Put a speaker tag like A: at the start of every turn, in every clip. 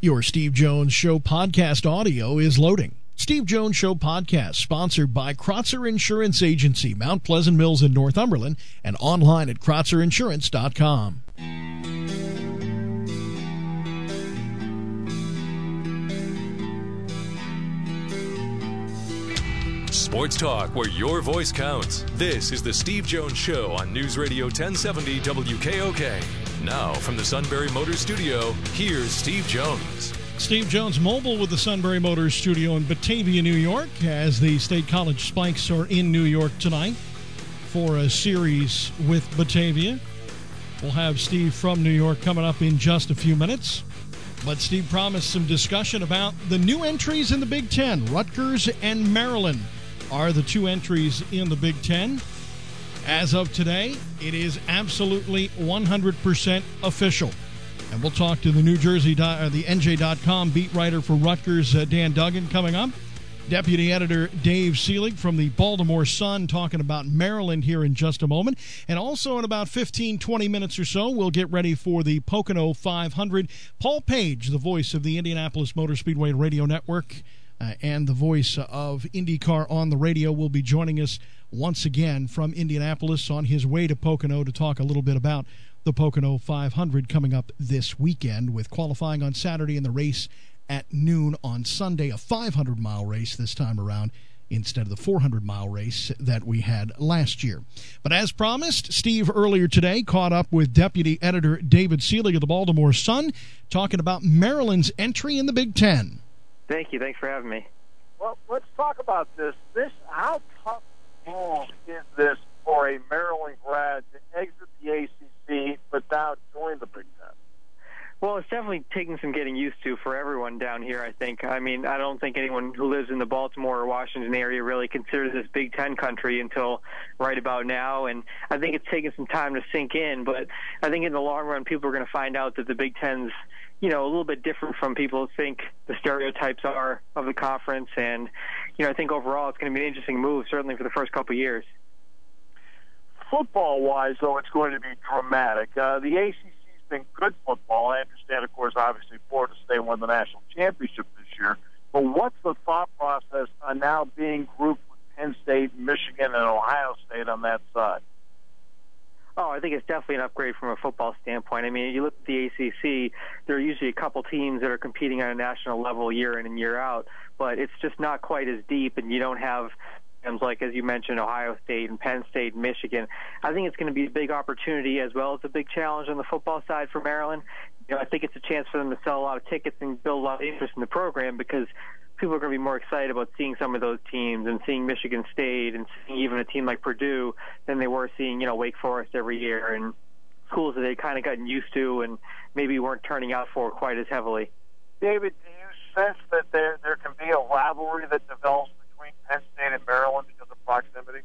A: Your Steve Jones Show podcast audio is loading. Steve Jones Show podcast sponsored by Krotzer Insurance Agency, Mount Pleasant Mills in Northumberland, and online at KrotzerInsurance.com.
B: Sports talk where your voice counts. This is the Steve Jones Show on News Radio 1070 WKOK. Now, from the Sunbury Motors Studio, here's Steve Jones.
A: Steve Jones Mobile with the Sunbury Motors Studio in Batavia, New York, as the State College Spikes are in New York tonight for a series with Batavia. We'll have Steve from New York coming up in just a few minutes. But Steve promised some discussion about the new entries in the Big Ten. Rutgers and Maryland are the two entries in the Big Ten. As of today, it is absolutely 100% official. And we'll talk to the the NJ.com beat writer for Rutgers, Dan Duggan, coming up. Deputy editor Dave Seelig from the Baltimore Sun talking about Maryland here in just a moment. And also in about 15, 20 minutes or so, we'll get ready for the Pocono 500. Paul Page, the voice of the Indianapolis Motor Speedway Radio Network, and the voice of IndyCar on the radio, will be joining us once again from Indianapolis on his way to Pocono to talk a little bit about the Pocono 500 coming up this weekend, with qualifying on Saturday and the race at noon on Sunday, a 500-mile race this time around instead of the 400-mile race that we had last year. But as promised, Steve earlier today caught up with Deputy Editor David Seelig of the Baltimore Sun, talking about Maryland's entry in the Big Ten.
C: Thank you. Thanks for having me.
D: Well, let's talk about this. How tough move is this for a Maryland grad to exit the ACC but now join the Big Ten?
C: Well, it's definitely taking some getting used to for everyone down here, I think. I mean, I don't think anyone who lives in the Baltimore or Washington area really considers this Big Ten country until right about now, and I think it's taken some time to sink in, but I think in the long run people are going to find out that the Big Ten's, a little bit different from people think the stereotypes are of the conference, and, I think overall it's going to be an interesting move, certainly for the first couple of years.
D: Football-wise, though, it's going to be dramatic. The ACC's been good football. I understand, of course, obviously Florida State won the national championship this year, but what's the thought process on now being grouped with Penn State, Michigan, and Ohio State on that side?
C: Oh, I think it's definitely an upgrade from a football standpoint. I mean, you look at the ACC, there are usually a couple teams that are competing on a national level year in and year out, but it's just not quite as deep, and you don't have teams like, as you mentioned, Ohio State and Penn State and Michigan. I think it's going to be a big opportunity as well as a big challenge on the football side for Maryland. I think it's a chance for them to sell a lot of tickets and build a lot of interest in the program, because people are going to be more excited about seeing some of those teams and seeing Michigan State and seeing even a team like Purdue than they were seeing, Wake Forest every year, and schools that they kind of gotten used to and maybe weren't turning out for quite as heavily.
D: David, do you sense that there can be a rivalry that develops between Penn State and Maryland because of proximity?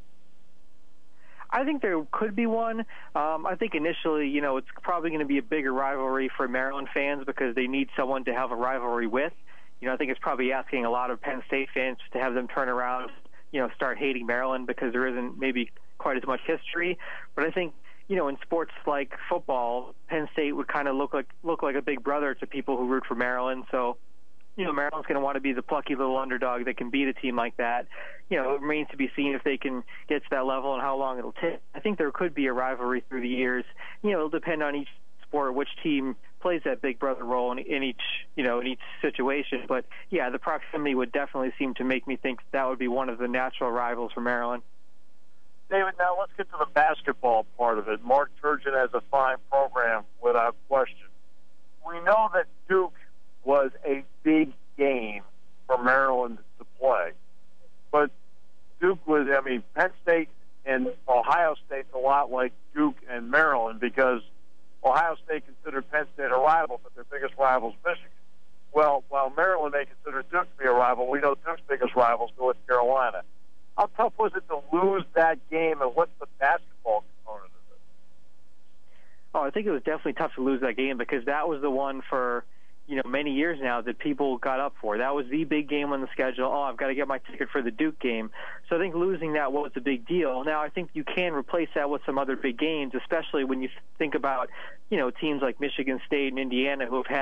C: I think there could be one. I think initially, it's probably going to be a bigger rivalry for Maryland fans because they need someone to have a rivalry with. I think it's probably asking a lot of Penn State fans to have them turn around, start hating Maryland because there isn't maybe quite as much history. But I think, in sports like football, Penn State would kind of look like a big brother to people who root for Maryland. So, Maryland's going to want to be the plucky little underdog that can beat a team like that. It remains to be seen if they can get to that level and how long it'll take. I think there could be a rivalry through the years. It'll depend on each sport, which team plays that big brother role in each situation. But yeah, the proximity would definitely seem to make me think that would be one of the natural rivals for Maryland.
D: David, now let's get to the basketball part of it. Mark Turgeon has a fine program without question. We know that Duke was a big game for Maryland to play, but Duke was, Penn State and Ohio State's a lot like Duke and Maryland because Ohio State considered Penn State a rival, but their biggest rival is Michigan. Well, while Maryland may consider Duke to be a rival, we know Duke's biggest rival is North Carolina. How tough was it to lose that game, and what's the basketball component of it?
C: Oh, I think it was definitely tough to lose that game because that was the one for many years now that people got up for. That was the big game on the schedule. Oh, I've got to get my ticket for the Duke game. So I think losing that was a big deal. Now, I think you can replace that with some other big games, especially when you think about, teams like Michigan State and Indiana who have had,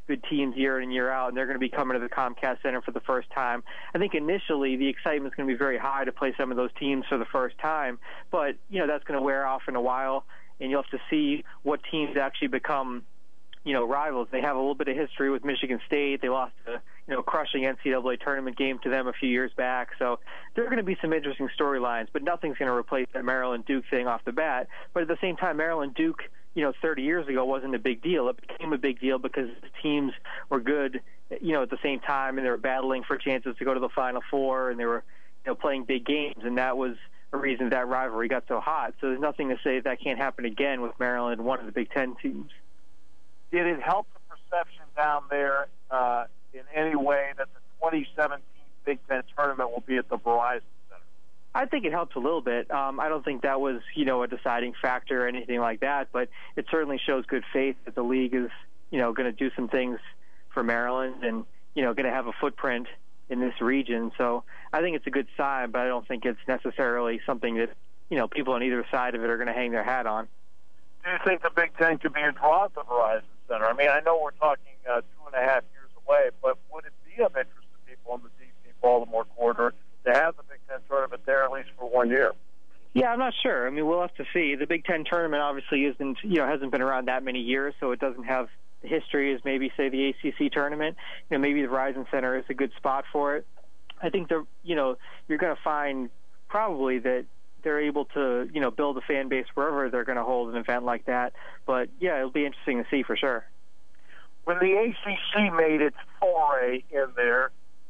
C: good teams year in and year out, and they're going to be coming to the Comcast Center for the first time. I think initially the excitement is going to be very high to play some of those teams for the first time, but that's going to wear off in a while, and you'll have to see what teams actually become rivals. They have a little bit of history with Michigan State. They lost a crushing NCAA tournament game to them a few years back. So there are going to be some interesting storylines, but nothing's going to replace that Maryland-Duke thing off the bat. But at the same time, Maryland-Duke, 30 years ago wasn't a big deal. It became a big deal because the teams were good, at the same time, and they were battling for chances to go to the Final Four, and they were, playing big games, and that was a reason that rivalry got so hot. So there's nothing to say that can't happen again with Maryland, one of the Big Ten teams.
D: Did it help the perception down there in any way that the 2017 Big Ten tournament will be at the Verizon Center?
C: I think it helps a little bit. I don't think that was, a deciding factor or anything like that, but it certainly shows good faith that the league is, going to do some things for Maryland and, going to have a footprint in this region. So I think it's a good sign, but I don't think it's necessarily something that, people on either side of it are going to hang their hat on.
D: Do you think the Big Ten could be a draw at the Verizon Center? I mean, I know we're talking 2.5 years away, but would it be of interest to people in the D.C.-Baltimore corridor to have the Big Ten tournament there at least for 1 year?
C: Yeah, I'm not sure. I mean, we'll have to see. The Big Ten tournament obviously hasn't been around that many years, so it doesn't have the history as maybe, say, the ACC tournament. Maybe the Verizon Center is a good spot for it. I think you're going to find probably that they're able to, build a fan base wherever they're going to hold an event like that. But, yeah, it'll be interesting to see for sure.
D: When the ACC made its foray in there,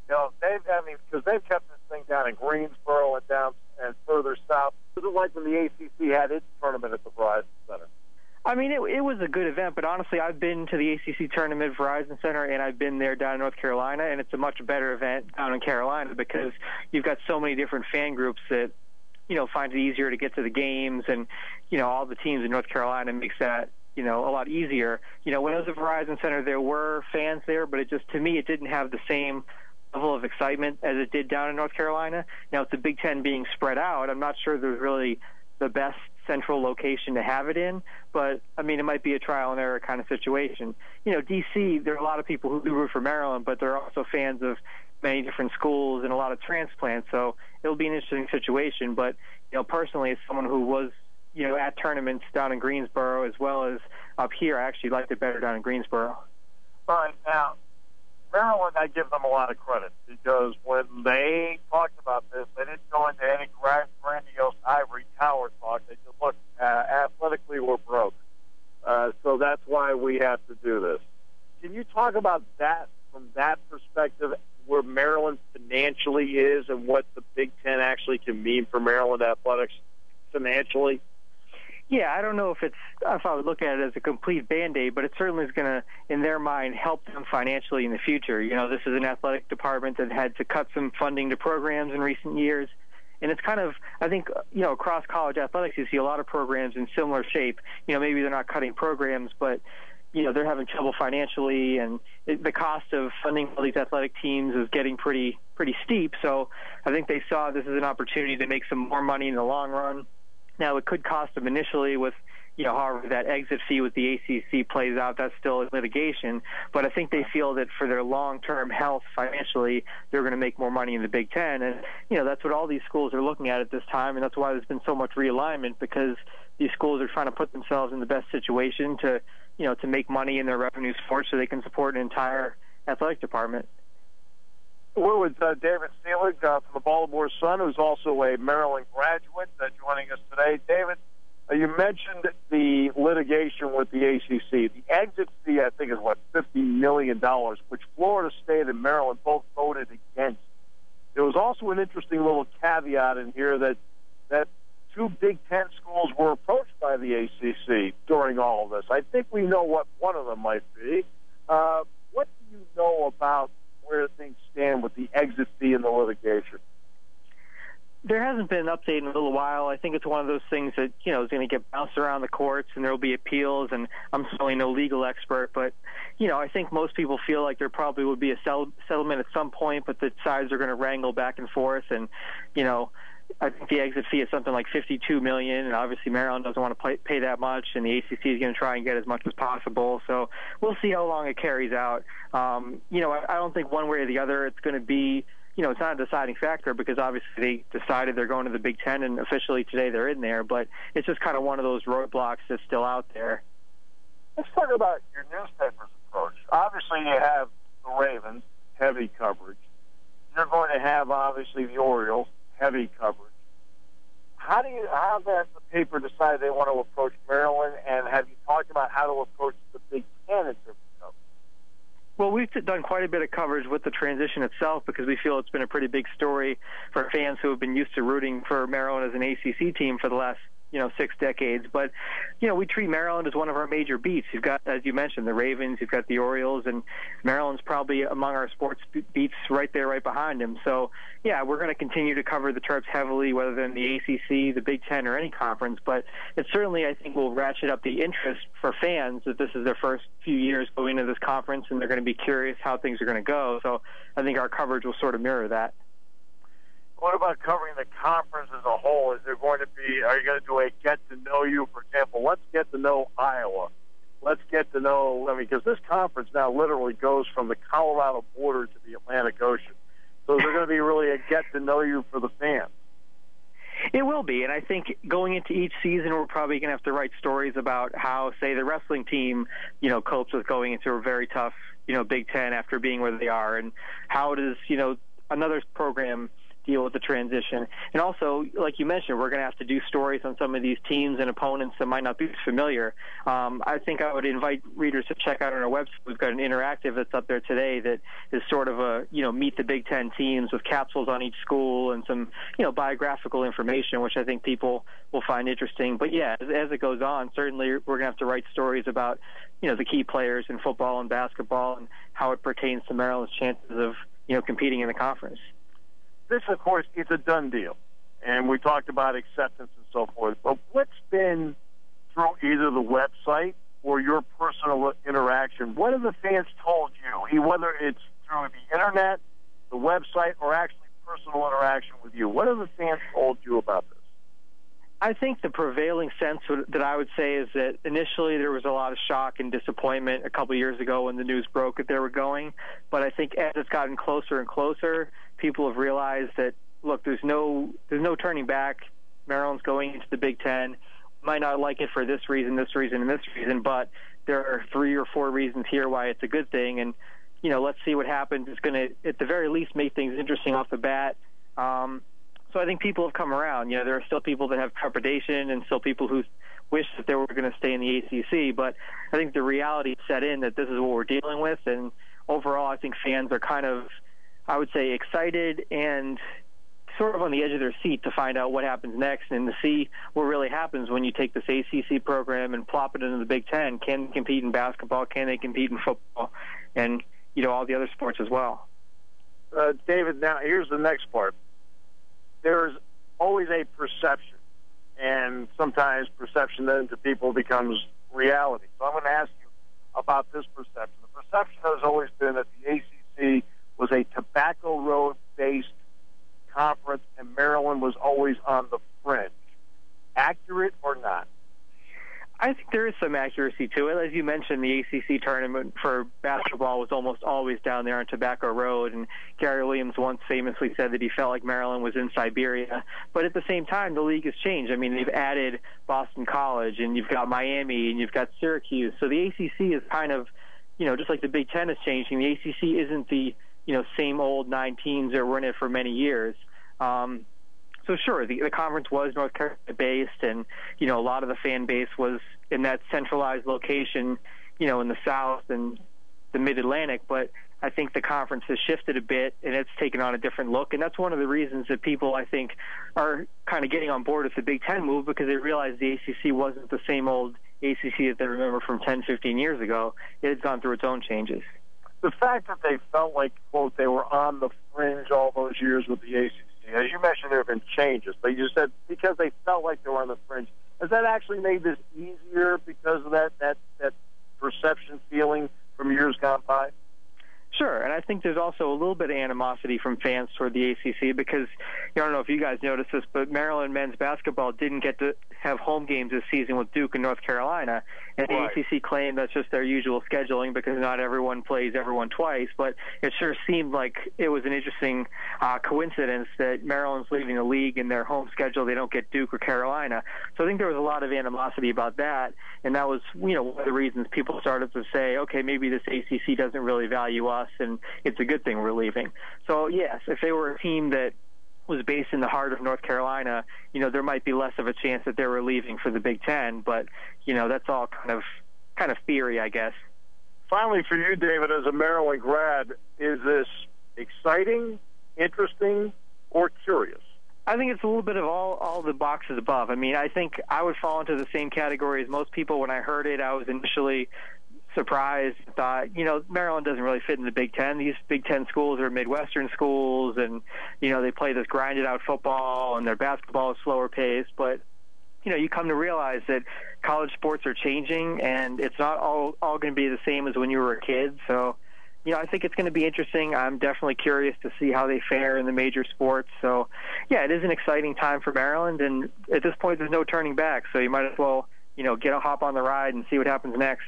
D: because they've kept this thing down in Greensboro and down and further south. Was it like when the ACC had its tournament at the Verizon Center?
C: I mean, it was a good event, but honestly, I've been to the ACC tournament, Verizon Center, and I've been there down in North Carolina, and it's a much better event down in Carolina because you've got so many different fan groups that, find it easier to get to the games, and, all the teams in North Carolina makes that, a lot easier. When it was at Verizon Center, there were fans there, but to me, it didn't have the same level of excitement as it did down in North Carolina. Now, with the Big Ten being spread out, I'm not sure there's really the best central location to have it in, but, I mean, it might be a trial and error kind of situation. D.C., there are a lot of people who do root for Maryland, but they're also fans of many different schools and a lot of transplants, so it'll be an interesting situation. But, personally, as someone who was, at tournaments down in Greensboro as well as up here, I actually liked it better down in Greensboro.
D: All right, now, Maryland, I give them a lot of credit because when they talked about this, they didn't go into any grandiose ivory tower talk. They said, look, athletically we're broke. So that's why we have to do this. Can you talk about that from that perspective, where Maryland financially is and what the Big Ten actually can mean for Maryland athletics financially?
C: Yeah, I don't know if I would look at it as a complete Band-Aid, but it certainly is going to, in their mind, help them financially in the future. This is an athletic department that had to cut some funding to programs in recent years. And it's kind of, I think, across college athletics, you see a lot of programs in similar shape. Maybe they're not cutting programs, but, they're having trouble financially, and the cost of funding all these athletic teams is getting pretty steep. So I think they saw this as an opportunity to make some more money in the long run. Now, it could cost them initially with, however that exit fee with the ACC plays out. That's still in litigation. But I think they feel that for their long-term health financially, they're going to make more money in the Big Ten. And, that's what all these schools are looking at this time, and that's why there's been so much realignment, because these schools are trying to put themselves in the best situation to make money in their revenue sports so they can support an entire athletic department.
D: We're with David Seelig from the Baltimore Sun, who's also a Maryland graduate, joining us today. David, you mentioned the litigation with the ACC. The exit fee, I think, is, $50 million, which Florida State and Maryland both voted against. There was also an interesting little caveat in here that two Big Ten schools were approached by the ACC during all of this. I think we know what one of them might be. What do you know about where things stand with the exit fee and the litigation?
C: There hasn't been an update in a little while. I think it's one of those things that, is going to get bounced around the courts, and there will be appeals, and I'm certainly no legal expert, but, I think most people feel like there probably would be a settlement at some point, but the sides are going to wrangle back and forth, and, I think the exit fee is something like $52 million, and obviously Maryland doesn't want to pay that much, and the ACC is going to try and get as much as possible. So we'll see how long it carries out. I don't think one way or the other it's going to be, it's not a deciding factor because obviously they decided they're going to the Big Ten, and officially today they're in there. But it's just kind of one of those roadblocks that's still out there.
D: Let's talk about your newspaper's approach. Obviously, you have the Ravens, heavy coverage. You're going to have, obviously, the Orioles, heavy coverage. How does the paper decide they want to approach Maryland, and have you talked about how to approach the Big Ten in terms of coverage?
C: Well, we've done quite a bit of coverage with the transition itself because we feel it's been a pretty big story for fans who have been used to rooting for Maryland as an ACC team for the last 6 decades. But, we treat Maryland as one of our major beats. You've got, as you mentioned, the Ravens, you've got the Orioles, and Maryland's probably among our sports beats right there, right behind him. So, yeah, we're going to continue to cover the Terps heavily, whether they're in the ACC, the Big Ten, or any conference. But it certainly, I think, will ratchet up the interest for fans that this is their first few years going into this conference, and they're going to be curious how things are going to go. So I think our coverage will sort of mirror that.
D: What about covering the conference as a whole? Are you going to do a get-to-know-you, for example? Let's get to know Iowa. Let's get to know, because this conference now literally goes from the Colorado border to the Atlantic Ocean. So is there going to be really a get-to-know-you for the fans?
C: It will be, and I think going into each season, we're probably going to have to write stories about how, say, the wrestling team, copes with going into a very tough, Big Ten after being where they are, and how does, another program deal with the transition. And also, like you mentioned, we're going to have to do stories on some of these teams and opponents that might not be familiar. I think I would invite readers to check out on our website. We've got an interactive that's up there today that is sort of a, meet the Big Ten teams with capsules on each school and some, biographical information, which I think people will find interesting. But yeah, as it goes on, certainly we're going to have to write stories about, the key players in football and basketball and how it pertains to Maryland's chances of, competing in the conference.
D: This, of course, is a done deal, and we talked about acceptance and so forth. But what's been through either the website or your personal interaction? What have the fans told you, whether it's through the Internet, the website, or actually personal interaction with you? What have the fans told you about this?
C: I think the prevailing sense that I would say is that initially there was a lot of shock and disappointment a couple of years ago when the news broke that they were going. But I think as it's gotten closer and closer, people have realized that, look, there's no turning back. Maryland's going into the Big Ten. Might not like it for this reason, and this reason, but there are 3 or 4 reasons here why it's a good thing. And, let's see what happens. It's going to, at the very least, make things interesting off the bat. So I think people have come around. There are still people that have trepidation and still people who wish that they were going to stay in the ACC. But I think the reality set in that this is what we're dealing with. And overall, I think fans are kind of, I would say, excited and sort of on the edge of their seat to find out what happens next and to see what really happens when you take this ACC program and plop it into the Big Ten. Can they compete in basketball? Can they compete in football? And, all the other sports as well.
D: David, now here's the next part. There's always a perception, and sometimes perception then to people becomes reality. So I'm going to ask you about this perception. The perception has always been that the ACC was a Tobacco Road-based conference, and Maryland was always on the fringe. Accurate or not?
C: I think there is some accuracy to it. As you mentioned, the ACC tournament for basketball was almost always down there on Tobacco Road, and Gary Williams once famously said that he felt like Maryland was in Siberia. But at the same time, the league has changed. I mean, they've added Boston College, and you've got Miami, and you've got Syracuse. So the ACC is kind of, just like the Big Ten is changing, the ACC isn't the, same old 9 teams that were in it for many years. So sure, the conference was North Carolina-based, and, a lot of the fan base was in that centralized location, in the South and the Mid-Atlantic. But I think the conference has shifted a bit, and it's taken on a different look. And that's one of the reasons that people, I think, are kind of getting on board with the Big Ten move, because they realize the ACC wasn't the same old ACC that they remember from 10, 15 years ago. It has gone through its own changes.
D: The fact that they felt like, quote, they were on the fringe all those years with the ACC, As you mentioned, there have been changes, but you said because they felt like they were on the fringe. Has that actually made this easier because of that perception feeling from years gone by?
C: Sure, and I think there's also a little bit of animosity from fans toward the ACC because, I don't know if you guys noticed this, but Maryland men's basketball didn't get to have home games this season with Duke and North Carolina, and the ACC claimed that's just their usual scheduling because not everyone plays everyone twice, but it sure seemed like it was an interesting coincidence that Maryland's leaving the league in their home schedule. They don't get Duke or Carolina. So I think there was a lot of animosity about that, and that was, one of the reasons people started to say, okay, maybe this ACC doesn't really value us, and it's a good thing we're leaving. So, yes, if they were a team that was based in the heart of North Carolina, there might be less of a chance that they were leaving for the Big Ten, but, that's all kind of theory, I guess.
D: Finally, for you, David, as a Maryland grad, is this exciting, interesting, or curious?
C: I think it's a little bit of all the boxes above. I mean, I think I would fall into the same category as most people. When I heard it, I was initially surprised, thought, Maryland doesn't really fit in the Big Ten. These Big Ten schools are Midwestern schools, and, they play this grinded-out football, and their basketball is slower paced. But, you come to realize that college sports are changing, and it's not all going to be the same as when you were a kid. So, I think it's going to be interesting. I'm definitely curious to see how they fare in the major sports. So, yeah, it is an exciting time for Maryland, and at this point there's no turning back. So you might as well, get a hop on the ride and see what happens next.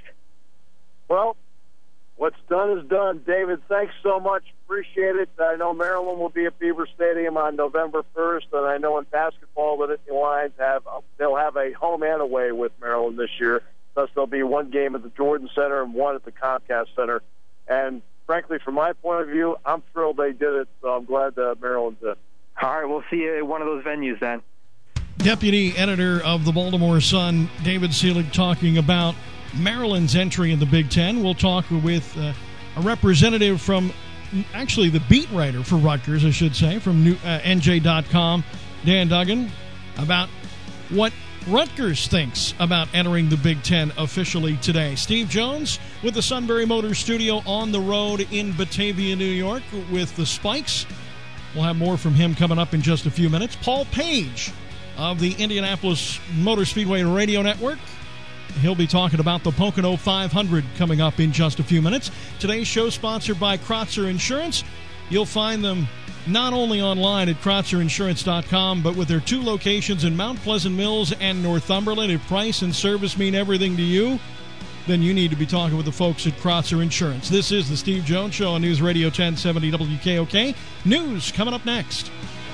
D: Well, what's done is done. David, thanks so much. Appreciate it. I know Maryland will be at Beaver Stadium on November 1st, and I know in basketball the Nittany Lions they'll have a home and away with Maryland this year. Thus, there'll be one game at the Jordan Center and one at the Comcast Center. And frankly, from my point of view, I'm thrilled they did it, so I'm glad that Maryland did.
C: All right, we'll see you at one of those venues then.
A: Deputy editor of the Baltimore Sun, David Seelig, talking about Maryland's entry in the Big Ten. We'll talk with a representative from, actually the beat writer for Rutgers, I should say, from NJ.com, Dan Duggan, about what Rutgers thinks about entering the Big Ten officially today. Steve Jones with the Sunbury Motors Studio on the road in Batavia, New York with the Spikes. We'll have more from him coming up in just a few minutes. Paul Page of the Indianapolis Motor Speedway Radio Network. He'll be talking about the Pocono 500 coming up in just a few minutes. Today's show sponsored by Kratzer Insurance. You'll find them not only online at KratzerInsurance.com, but with their two locations in Mount Pleasant Mills and Northumberland. If price and service mean everything to you, then you need to be talking with the folks at Kratzer Insurance. This is the Steve Jones Show on News Radio 1070 WKOK. News coming up next.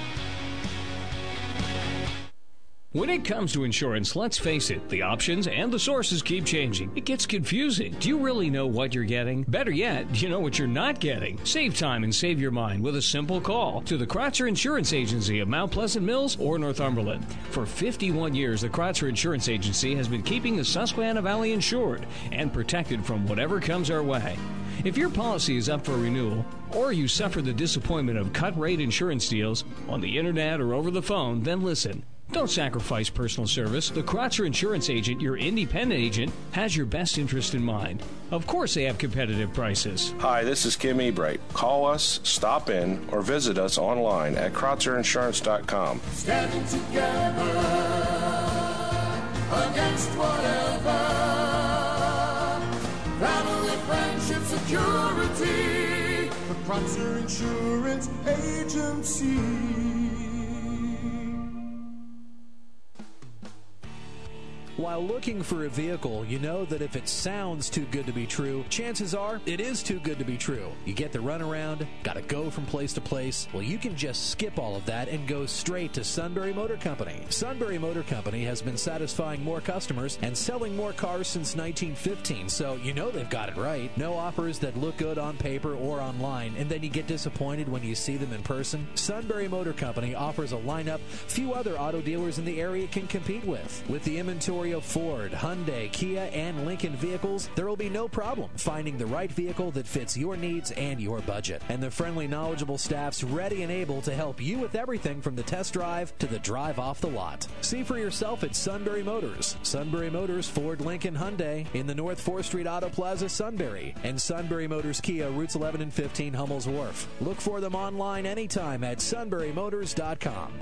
E: When it comes to insurance, let's face it, the options and the sources keep changing. It gets confusing. Do you really know what you're getting? Better yet, do you know what you're not getting? Save time and save your mind with a simple call to the Kratzer Insurance Agency of Mount Pleasant Mills or Northumberland. For 51 years, the Kratzer Insurance Agency has been keeping the Susquehanna Valley insured and protected from whatever comes our way. If your policy is up for renewal, or you suffer the disappointment of cut-rate insurance deals on the internet or over the phone, then listen. Don't sacrifice personal service. The Kratzer Insurance Agent, your independent agent, has your best interest in mind. Of course they have competitive prices.
F: Hi, this is Kim Ebright. Call us, stop in, or visit us online at KratzerInsurance.com.
G: Standing together against whatever. Family, friendship, security. The Kratzer Insurance Agency.
H: While looking for a vehicle, you know that if it sounds too good to be true, chances are it is too good to be true. You get the runaround, gotta go from place to place. Well, you can just skip all of that and go straight to Sunbury Motor Company. Sunbury Motor Company has been satisfying more customers and selling more cars since 1915, so you know they've got it right. No offers that look good on paper or online, and then you get disappointed when you see them in person. Sunbury Motor Company offers a lineup few other auto dealers in the area can compete with. With the inventory Ontario Ford, Hyundai, Kia, and Lincoln vehicles, there will be no problem finding the right vehicle that fits your needs and your budget. And the friendly, knowledgeable staff's ready and able to help you with everything from the test drive to the drive off the lot. See for yourself at Sunbury Motors. Sunbury Motors, Ford, Lincoln, Hyundai in the North 4th Street Auto Plaza, Sunbury. And Sunbury Motors Kia, routes 11 and 15, Hummel's Wharf. Look for them online anytime at sunburymotors.com.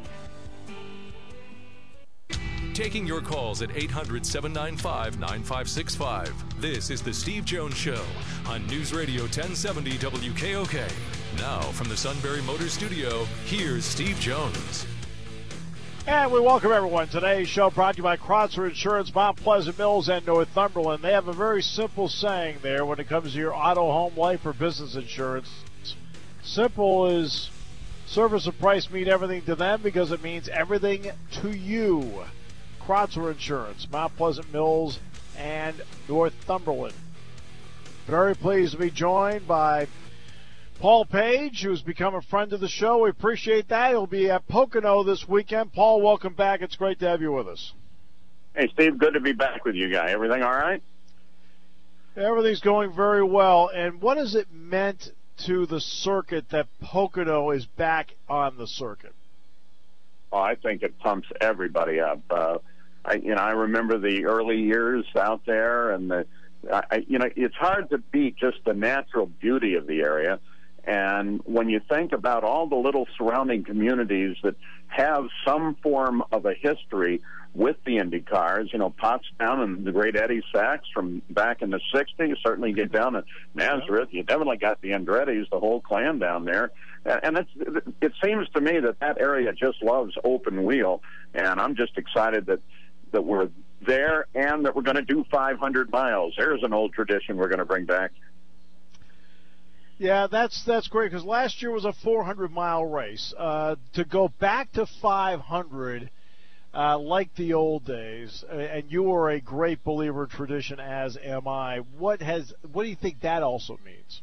B: Taking your calls at 800-795-9565. This is The Steve Jones Show on News Radio 1070 WKOK. Now, from the Sunbury Motors Studio, here's Steve Jones.
I: And we welcome everyone. Today's show brought to you by Kreutzer Insurance, Mount Pleasant Mills, and Northumberland. They have a very simple saying there when it comes to your auto, home, life, or business insurance. Simple is service and price mean everything to them because it means everything to you. Kreutzer Insurance, Mount Pleasant Mills, and Northumberland. Very pleased to be joined by Paul Page, who's become a friend of the show. We appreciate that. He'll be at Pocono this weekend. Paul, welcome back. It's great to have you with us.
D: Hey, Steve, good to be back with you guys. Everything all right?
I: Everything's going very well. And what has it meant to the circuit that Pocono is back on the circuit?
D: Oh, I think it pumps everybody up. I remember the early years out there, and it's hard to beat just the natural beauty of the area. And when you think about all the little surrounding communities that have some form of a history with the Indy cars, Pottstown and the great Eddie Sachs from back in the 60s, certainly get down to Nazareth. You definitely got the Andretti's, the whole clan down there. And it seems to me that area just loves open wheel. And I'm just excited that we're there and that we're going to do 500 miles. There's an old tradition we're going to bring back.
I: Yeah, that's great, because last year was a 400-mile race. To go back to 500, like the old days, and you are a great believer in tradition, as am I. What do you think that also means?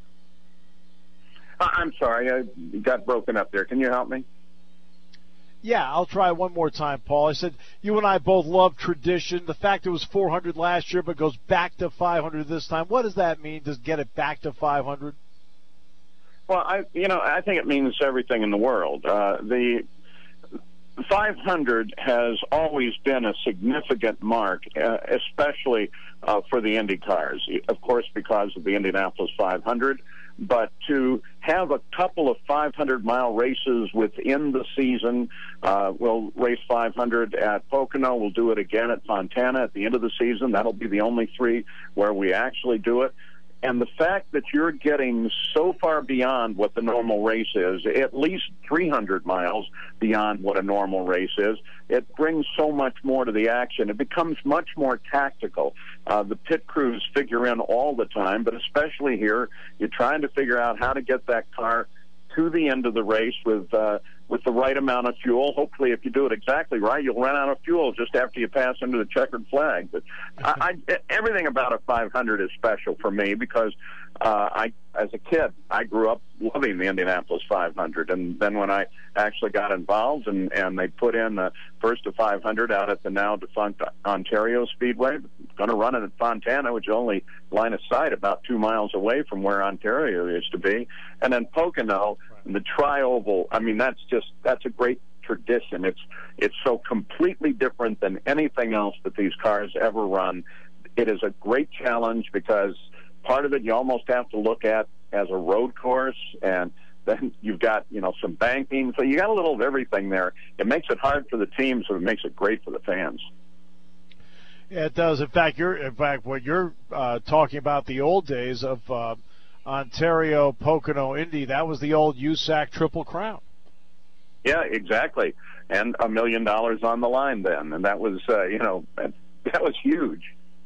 D: I'm sorry, I got broken up there. Can you help me?
I: Yeah, I'll try one more time, Paul. I said you and I both love tradition. The fact it was 400 last year but goes back to 500 this time, what does that mean, to get it back to 500?
D: Well, I think it means everything in the world. The 500 has always been a significant mark, especially for the Indy cars, of course, because of the Indianapolis 500. But to have a couple of 500-mile races within the season, we'll race 500 at Pocono. We'll do it again at Fontana at the end of the season. That'll be the only three where we actually do it. And the fact that you're getting so far beyond what the normal race is, at least 300 miles beyond what a normal race is, it brings so much more to the action. It becomes much more tactical. The pit crews figure in all the time, but especially here, you're trying to figure out how to get that car to the end of the race with the right amount of fuel. Hopefully, if you do it exactly right, you'll run out of fuel just after you pass into the checkered flag. But everything about a 500 is special for me because as a kid, I grew up loving the Indianapolis 500. And then when I actually got involved and they put in the first of 500 out at the now defunct Ontario Speedway, going to run it at Fontana, which is only line of sight about 2 miles away from where Ontario used to be. And then Pocono, the tri-oval, I mean, that's a great tradition. It's so completely different than anything else that these cars ever run. It is a great challenge because part of it you almost have to look at as a road course, and then you've got, some banking. So you got a little of everything there. It makes it hard for the teams, so it makes it great for the fans.
I: Yeah, it does. In fact, what you're talking about, the old days of Ontario, Pocono, Indy, that was the old USAC Triple Crown.
D: Yeah, exactly. And $1 million on the line then, and that was, that was huge.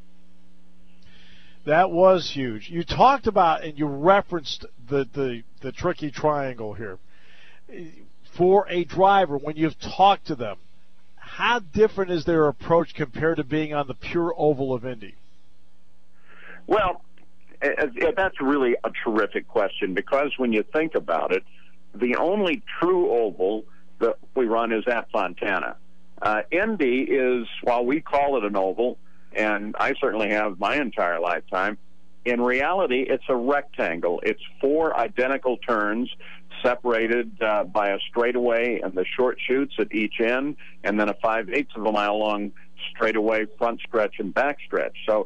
I: That was huge. You talked about and you referenced the tricky triangle here. For a driver, when you've talked to them, how different is their approach compared to being on the pure oval of Indy?
D: Well, that's really a terrific question because when you think about it, the only true oval that we run is at Fontana.
J: Indy is, while we call it an oval, and I certainly have my entire lifetime, in reality, it's a rectangle. It's 4 identical turns separated by a straightaway and the short chutes at each end, and then a 5/8 of a mile long straightaway front stretch and back stretch. So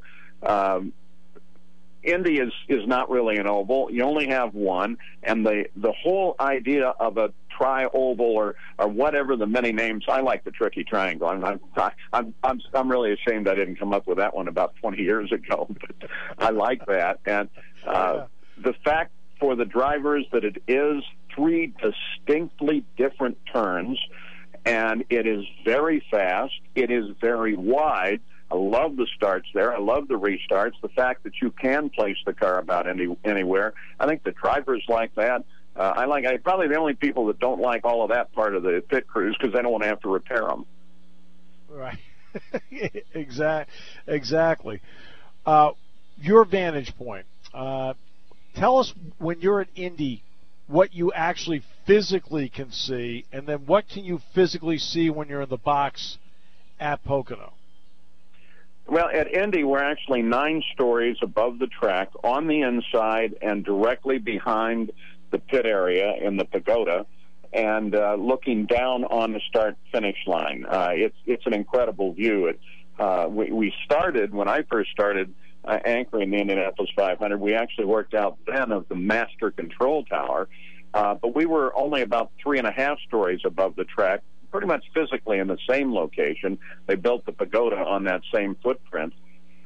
J: Indy is not really an oval. You only have one, and the whole idea of a tri-oval or whatever the many names. I like the tricky triangle. I'm really ashamed I didn't come up with that one about 20 years ago. But I like that, and the fact for the drivers that it is 3 distinctly different turns, and it is very fast. It is very wide. I love the starts there. I love the restarts. The fact that you can place the car about anywhere. I think the drivers like that. I'm probably the only people that don't like all of that part of the pit crews because they don't want to have to repair them.
I: Right. Exactly. Your vantage point. Tell us when you're at Indy what you actually physically can see, and then what can you physically see when you're in the box at Pocono?
J: Well, at Indy, we're actually 9 stories above the track on the inside and directly behind the pit area in the pagoda, and looking down on the start-finish line. It's an incredible view. We started, when I first started anchoring the Indianapolis 500, we actually worked out then of the master control tower, but we were only about 3.5 stories above the track, pretty much physically in the same location. They built the pagoda on that same footprint,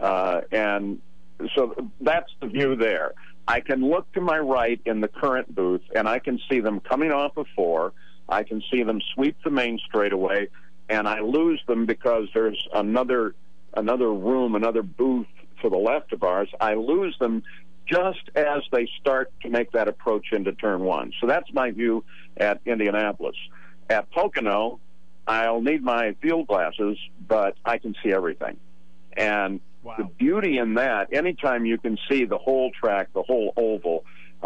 J: and so that's the view there. I can look to my right in the current booth, and I can see them coming off of 4. I can see them sweep the main straightaway, and I lose them because there's another room, another booth to the left of ours. I lose them just as they start to make that approach into turn 1. So that's my view at Indianapolis. At Pocono, I'll need my field glasses, but I can see everything. And the beauty in that, anytime you can see the whole track, the whole oval,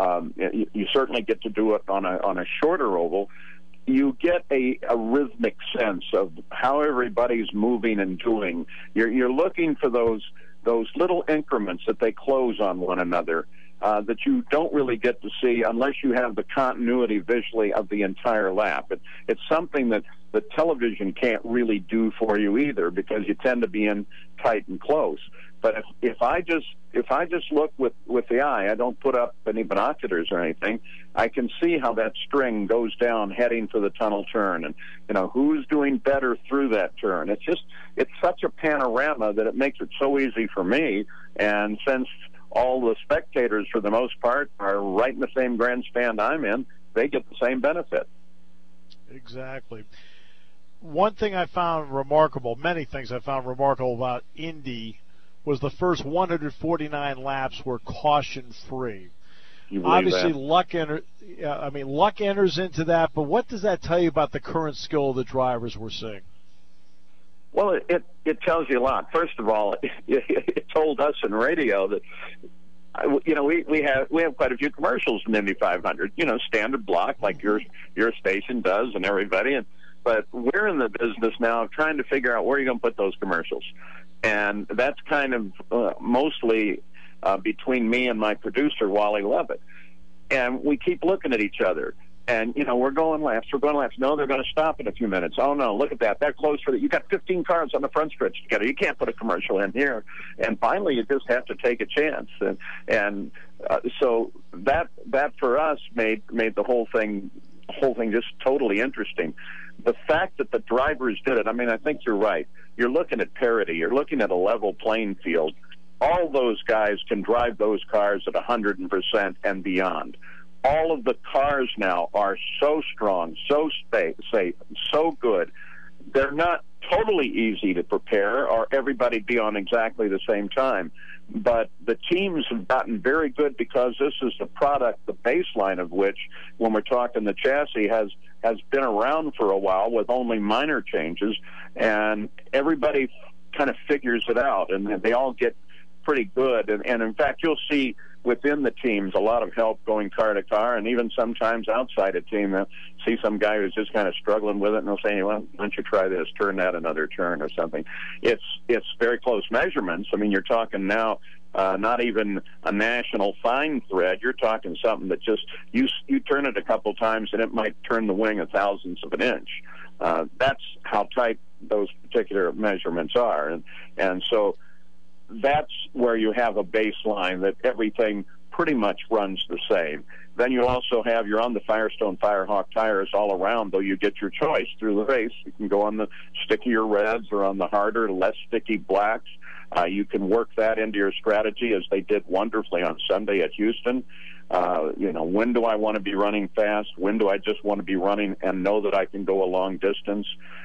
J: you certainly get to do it on a shorter oval. You get a rhythmic sense of how everybody's moving and doing. You're looking for those little increments that they close on one another that you don't really get to see unless you have the continuity visually of the entire lap. It's something that the television can't really do for you either, because you tend to be in tight and close. But if I just look with the eye, I don't put up any binoculars or anything, I can see how that string goes down heading for the tunnel turn, and who's doing better through that turn. It's such a panorama that it makes it so easy for me. And since all the spectators, for the most part, are right in the same grandstand I'm in, they get the same benefit.
I: Exactly. One thing I found remarkable, many things I found remarkable about Indy, was the first 149 laps were caution-free. Obviously, luck enters into that, but what does that tell you about the current skill of the drivers we're seeing?
J: Well, it tells you a lot. First of all, it told us in radio that we have quite a few commercials in Indy 500. Standard block like your station does and everybody. But we're in the business now of trying to figure out where you're going to put those commercials, and that's kind of mostly between me and my producer Wally Levitt. And we keep looking at each other. And, we're going laps. No, they're going to stop in a few minutes. Oh, no, look at that. They're close for that. You got 15 cars on the front stretch together. You can't put a commercial in here. And finally, you just have to take a chance. And so that for us made the whole thing just totally interesting. The fact that the drivers did it, I think you're right. You're looking at parity. You're looking at a level playing field. All those guys can drive those cars at 100% and beyond. All of the cars now are so strong, so safe, so good. They're not totally easy to prepare or everybody be on exactly the same time. But the teams have gotten very good because this is the product, the baseline of which, when we're talking the chassis, has been around for a while with only minor changes, and everybody kind of figures it out, and they all get pretty good. And in fact, you'll see within the teams, a lot of help going car to car, and even sometimes outside a team. They'll see some guy who's just kind of struggling with it, and they'll say, well, why don't you try this, turn that another turn or something. It's very close measurements. I mean, you're talking now not even a national fine thread. You're talking something that just, you turn it a couple times, and it might turn the wing a thousandth of an inch. That's how tight those particular measurements are. And so that's where you have a baseline that everything pretty much runs the same. Then you also have, you're on the Firestone Firehawk tires all around, though you get your choice through the race. You can go on the stickier reds or on the harder, less sticky blacks. You can work that into your strategy, as they did wonderfully on Sunday at Houston. When do I want to be running fast? When do I just want to be running and know that I can go a long distance?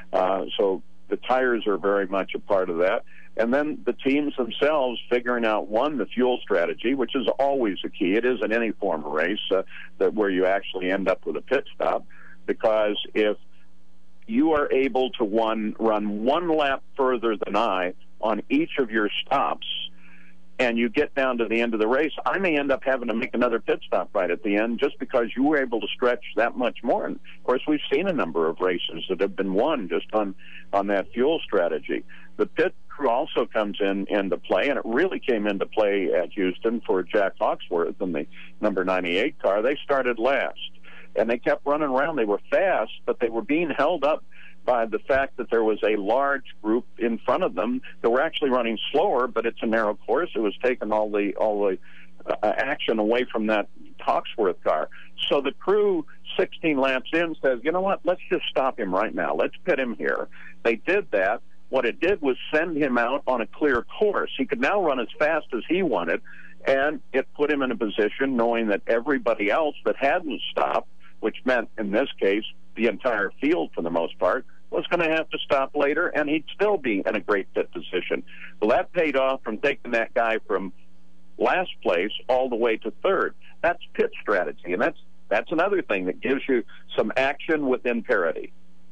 J: So the tires are very much a part of that. And then the teams themselves figuring out, one, the fuel strategy, which is always a key. It isn't any form of race where you actually end up with a pit stop, because if you are able to run one lap further than I on each of your stops, and you get down to the end of the race, I may end up having to make another pit stop right at the end, just because you were able to stretch that much more. And of course, we've seen a number of races that have been won just on that fuel strategy. The pit crew also comes into play, and it really came into play at Houston for Jack Hawksworth in the number 98 car. They started last, and they kept running around. They were fast, but they were being held up by the fact that there was a large group in front of them that were actually running slower, but it's a narrow course. It was taking all the action away from that Hawksworth car. So the crew, 16 laps in, says, you know what, let's just stop him right now. Let's pit him here. They did that. What it did was send him out on a clear course. He could now run as fast as he wanted, and it put him in a position knowing that everybody else that hadn't stopped, which meant, in this case, the entire field for the most part, was going to have to stop later, and he'd still be in a great pit position. Well, that paid off from taking that guy from last place all the way to third. That's pit strategy, and that's another thing that gives you some action within parity.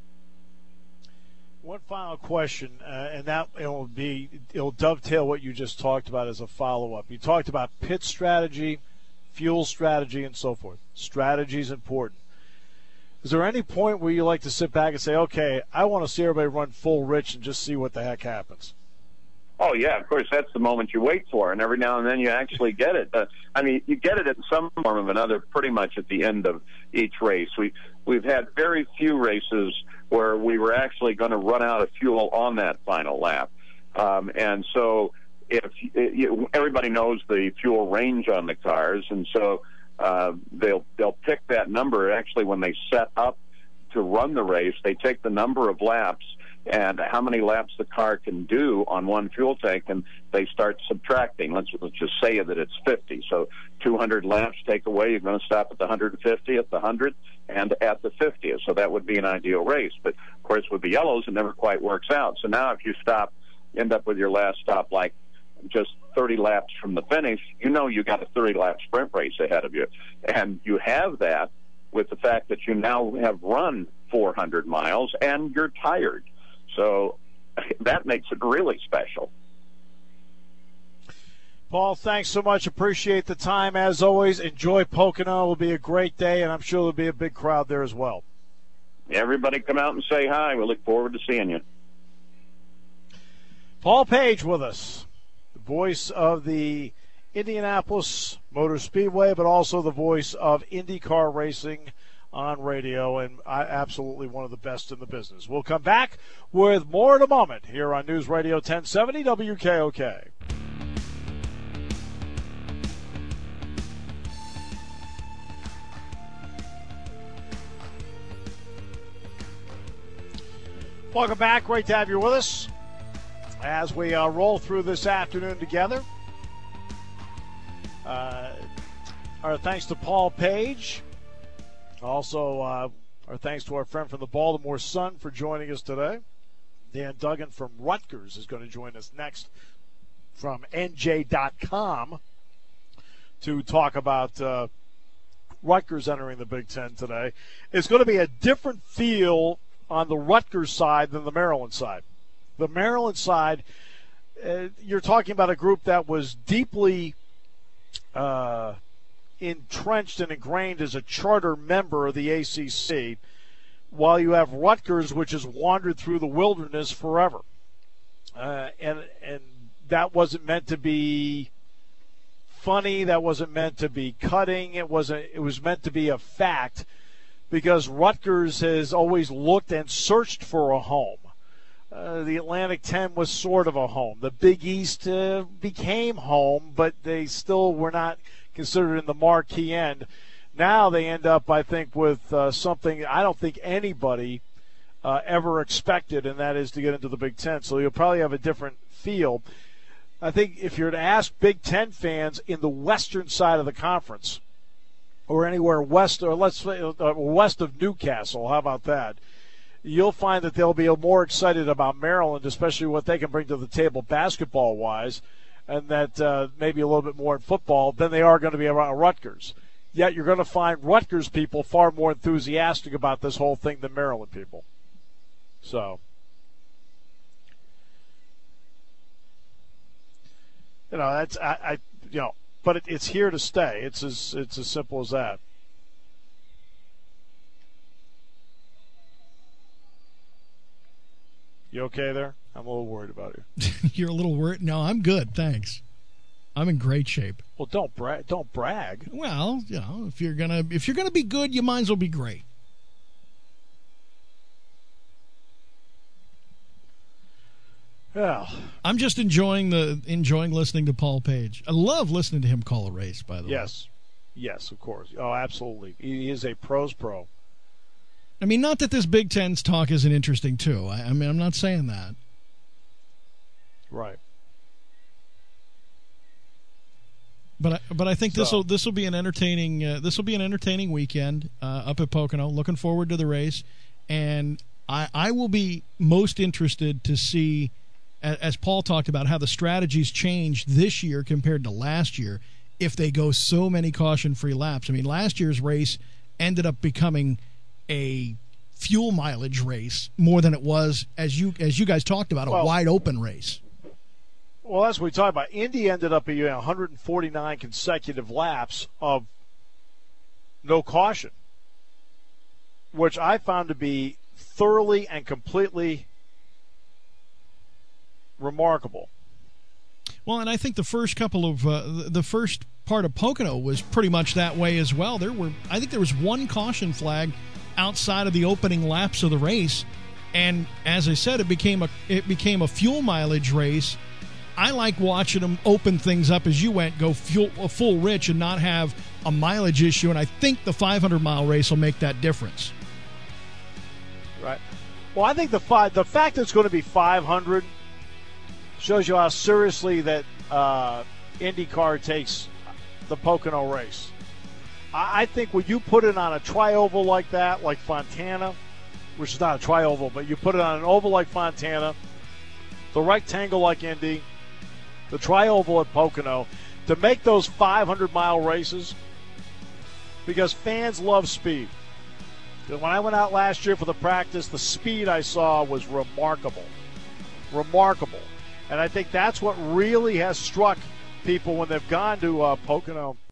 I: One final question, and that it'll dovetail what you just talked about as a follow-up. You talked about pit strategy, fuel strategy, and so forth. Strategy is important. Is there any point where you like to sit back and say, okay, I want to see everybody run full rich and just see what the heck happens?
J: Oh, yeah, of course, that's the moment you wait for, and every now and then you actually get it. You get it in some form or another pretty much at the end of each race. We've had very few races where we were actually going to run out of fuel on that final lap. And so everybody knows the fuel range on the cars, and so they'll pick that number. Actually, when they set up to run the race, they take the number of laps and how many laps the car can do on one fuel tank, and they start subtracting. Let's just say that it's 50. So 200 laps take away, you're going to stop at the 150, at the 100, and at the 50th. So that would be an ideal race. But, of course, with the yellows, it never quite works out. So now if you end up with your last stop like just 30 laps from the finish, you know you got a 30-lap sprint race ahead of you. And you have that with the fact that you now have run 400 miles and you're tired. So that makes it really special.
I: Paul, thanks so much. Appreciate the time. As always, enjoy Pocono. It will be a great day, and I'm sure there'll be a big crowd there as well.
J: Everybody come out and say hi. We look forward to seeing you.
I: Paul Page with us, the voice of the Indianapolis Motor Speedway, but also the voice of IndyCar racing on radio, and absolutely one of the best in the business. We'll come back with more in a moment here on News Radio 1070 WKOK. Welcome back. Great to have you with us as we roll through this afternoon together. Our thanks to Paul Page. Also, our thanks to our friend from the Baltimore Sun for joining us today. Dan Duggan from Rutgers is going to join us next from NJ.com to talk about Rutgers entering the Big Ten today. It's going to be a different feel on the Rutgers side than the Maryland side. The Maryland side, you're talking about a group that was deeply entrenched and ingrained as a charter member of the ACC, while you have Rutgers, which has wandered through the wilderness forever. And that wasn't meant to be funny. That wasn't meant to be cutting. It was meant to be a fact, because Rutgers has always looked and searched for a home. The Atlantic 10 was sort of a home. The Big East became home, but they still were not considered in the marquee end. Now they end up, I think, with something I don't think anybody ever expected, and that is to get into the Big Ten. So you'll probably have a different feel. I think if you're to ask Big Ten fans in the western side of the conference, or anywhere west, or let's say west of Newcastle, how about that? You'll find that they'll be more excited about Maryland, especially what they can bring to the table basketball-wise, and that maybe a little bit more in football than they are going to be around Rutgers. Yet you're going to find Rutgers people far more enthusiastic about this whole thing than Maryland people. So, that's but it's here to stay. It's as simple as that. You okay there? I'm a little worried about you.
A: You're a little worried? No, I'm good, thanks. I'm in great shape.
I: Well, don't brag.
A: Well, if you're gonna be good, you might as well be great.
I: Yeah.
A: I'm just enjoying listening to Paul Page. I love listening to him call a race, by the way.
I: Yes, of course. Oh, absolutely. He is a pro's pro.
A: I mean, not that this Big Ten's talk isn't interesting, too. I mean, I'm not saying that.
I: Right.
A: But I think this will be an entertaining weekend up at Pocono. Looking forward to the race, and I will be most interested to see, as Paul talked about, how the strategies changed this year compared to last year. If they go so many caution-free laps, I mean, last year's race ended up becoming a fuel mileage race more than it was, as you guys talked about, a wide open race.
I: Well, as we talked about, Indy ended up 149 consecutive laps of no caution, which I found to be thoroughly and completely remarkable.
A: Well, and I think the first part of Pocono was pretty much that way as well. I think there was one caution flag outside of the opening laps of the race, and as I said, it became a fuel mileage race. I like watching them open things up as you went, go full rich and not have a mileage issue, and I think the 500-mile race will make that difference.
I: Right. Well, I think the fact that it's going to be 500 shows you how seriously that IndyCar takes the Pocono race. I think when you put it on a tri-oval like that, like Fontana, which is not a tri-oval, but you put it on an oval like Fontana, the rectangle like Indy, the tri-oval at Pocono, to make those 500-mile races, because fans love speed. When I went out last year for the practice, the speed I saw was remarkable. Remarkable. And I think that's what really has struck people when they've gone to Pocono